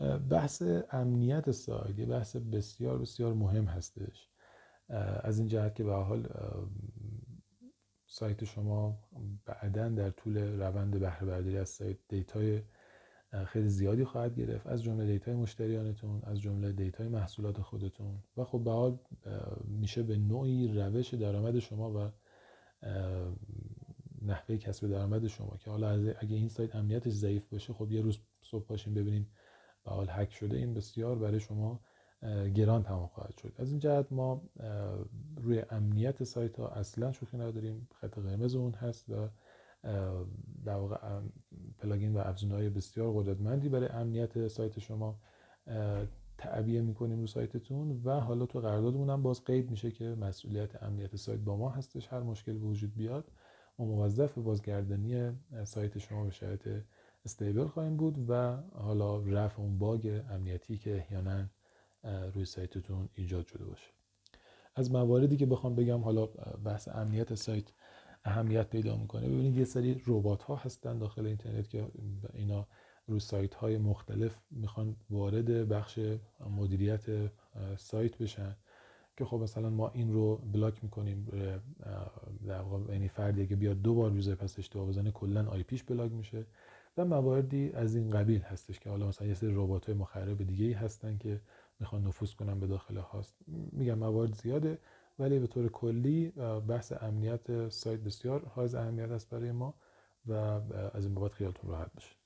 بحث امنیت سایت یه بحث بسیار بسیار مهم هستش، از این جهت که به هر حال سایت شما بعداً در طول روند بهره برداری از سایت دیتای خیلی زیادی خواهد گرفت، از جمله دیتای مشتریانتون، از جمله دیتای محصولات خودتون، و خب به حال میشه به نوعی روش درآمد شما و نحوه کسب درآمد شما که حالا اگه این سایت امنیتش ضعیف باشه، خب یه روز صبح پاشین ببینین به حال هک شده، این بسیار برای شما گران تمام خواهد شد. از این جهت ما روی امنیت سایت ها اصلا شوخی نداریم، خط قرمز اون هست و در واقع پلاگین و افزونهای بسیار قدرتمندی برای امنیت سایت شما تعبیه میکنیم رو سایتتون و حالا تو قراردادمون هم باز قید میشه که مسئولیت امنیت سایت با ما هستش. هر مشکلی وجود بیاد ما موظف بازگردانی سایت شما به شرایط استیبل خواهیم بود و حالا رفع اون باگ امنیتی که احیانا روی سایتتون ایجاد شده باشه. از مواردی که بخوام بگم حالا بحث امنیت سایت اهمیت پیدا میکنه، ببینید یه سری ربات ها هستن داخل اینترنت که اینا روی سایت های مختلف میخوان وارد بخش مدیریت سایت بشن که خب مثلا ما این رو بلاک میکنیم، در واقع یعنی فردی که بیاد دو بار یوزر پس اشتباه بزنه کلا آی پیش بلاک میشه و مواردی از این قبیل هستش که حالا مثلا یه سری ربات‌های مخرب دیگه‌ای هستن که میخوان نفوذ کنن به داخل هاست. میگم موارد زیاده، ولی به طور کلی بحث امنیت سایت بسیار حائز اهمیت است برای ما و از این بابت خیالتون راحت باشه.